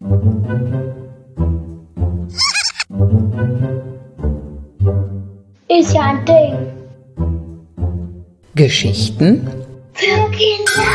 Ist ja ein Ding. Geschichten Für Kinder.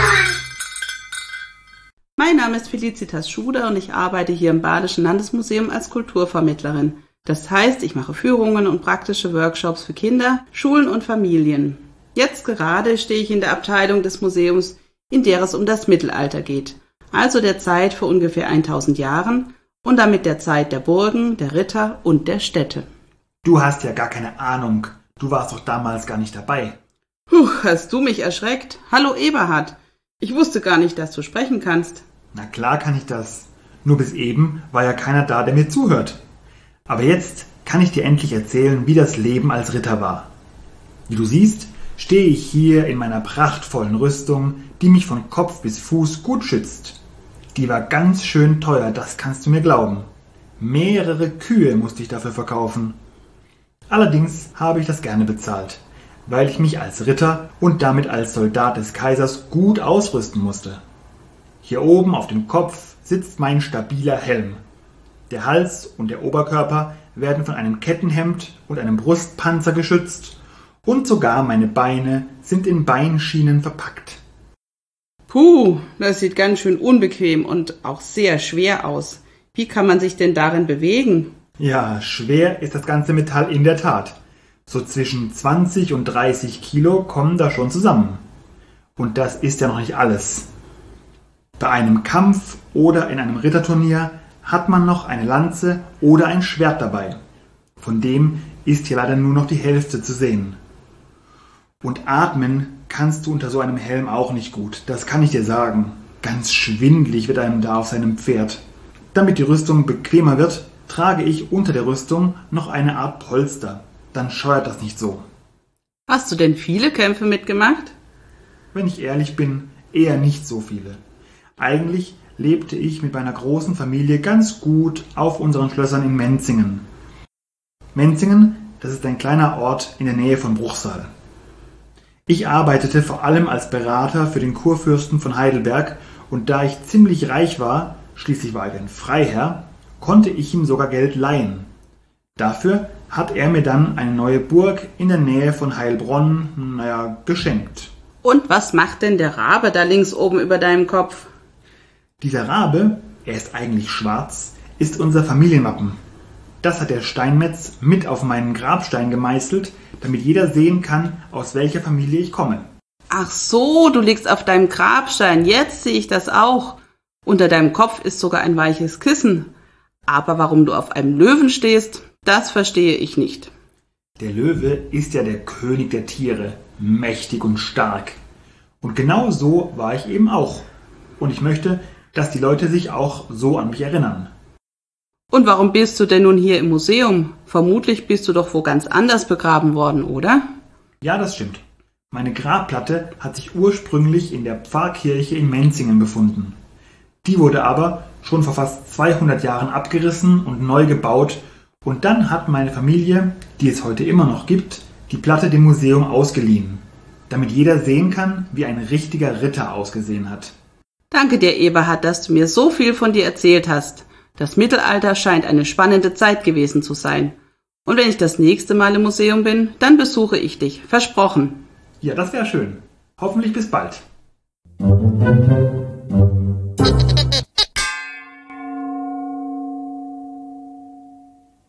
Mein Name ist Felicitas Schuder und ich arbeite hier im Badischen Landesmuseum als Kulturvermittlerin. Das heißt, ich mache Führungen und praktische Workshops für Kinder, Schulen und Familien. Jetzt gerade stehe ich in der Abteilung des Museums, in der es um das Mittelalter geht, also der Zeit vor ungefähr 1000 Jahren und damit der Zeit der Burgen, der Ritter und der Städte. Du hast ja gar keine Ahnung. Du warst doch damals gar nicht dabei. Hast du mich erschreckt? Hallo Eberhard. Ich wusste gar nicht, dass du sprechen kannst. Na klar kann ich das. Nur bis eben war ja keiner da, der mir zuhört. Aber jetzt kann ich dir endlich erzählen, wie das Leben als Ritter war. Wie du siehst, stehe ich hier in meiner prachtvollen Rüstung, die mich von Kopf bis Fuß gut schützt. Die war ganz schön teuer, das kannst du mir glauben. Mehrere Kühe musste ich dafür verkaufen. Allerdings habe ich das gerne bezahlt, weil ich mich als Ritter und damit als Soldat des Kaisers gut ausrüsten musste. Hier oben auf dem Kopf sitzt mein stabiler Helm. Der Hals und der Oberkörper werden von einem Kettenhemd und einem Brustpanzer geschützt und sogar meine Beine sind in Beinschienen verpackt. Puh, das sieht ganz schön unbequem und auch sehr schwer aus. Wie kann man sich denn darin bewegen? Ja, schwer ist das ganze Metall in der Tat. So zwischen 20 und 30 Kilo kommen da schon zusammen. Und das ist ja noch nicht alles. Bei einem Kampf oder in einem Ritterturnier hat man noch eine Lanze oder ein Schwert dabei. Von dem ist hier leider nur noch die Hälfte zu sehen. Und atmen kannst du unter so einem Helm auch nicht gut, das kann ich dir sagen. Ganz schwindlig wird einem da auf seinem Pferd. Damit die Rüstung bequemer wird, trage ich unter der Rüstung noch eine Art Polster. Dann scheuert das nicht so. Hast du denn viele Kämpfe mitgemacht? Wenn ich ehrlich bin, eher nicht so viele. Eigentlich lebte ich mit meiner großen Familie ganz gut auf unseren Schlössern in Menzingen. Menzingen, das ist ein kleiner Ort in der Nähe von Bruchsal. Ich arbeitete vor allem als Berater für den Kurfürsten von Heidelberg und da ich ziemlich reich war, schließlich war ich ein Freiherr, konnte ich ihm sogar Geld leihen. Dafür hat er mir dann eine neue Burg in der Nähe von Heilbronn, geschenkt. Und was macht denn der Rabe da links oben über deinem Kopf? Dieser Rabe, er ist eigentlich schwarz, ist unser Familienwappen. Das hat der Steinmetz mit auf meinen Grabstein gemeißelt, damit jeder sehen kann, aus welcher Familie ich komme. Ach so, du liegst auf deinem Grabstein, jetzt sehe ich das auch. Unter deinem Kopf ist sogar ein weiches Kissen. Aber warum du auf einem Löwen stehst, das verstehe ich nicht. Der Löwe ist ja der König der Tiere, mächtig und stark. Und genau so war ich eben auch. Und ich möchte, dass die Leute sich auch so an mich erinnern. Und warum bist du denn nun hier im Museum? Vermutlich bist du doch wo ganz anders begraben worden, oder? Ja, das stimmt. Meine Grabplatte hat sich ursprünglich in der Pfarrkirche in Menzingen befunden. Die wurde aber schon vor fast 200 Jahren abgerissen und neu gebaut und dann hat meine Familie, die es heute immer noch gibt, die Platte dem Museum ausgeliehen, damit jeder sehen kann, wie ein richtiger Ritter ausgesehen hat. Danke dir, Eberhard, dass du mir so viel von dir erzählt hast. Das Mittelalter scheint eine spannende Zeit gewesen zu sein. Und wenn ich das nächste Mal im Museum bin, dann besuche ich dich. Versprochen. Ja, das wäre schön. Hoffentlich bis bald.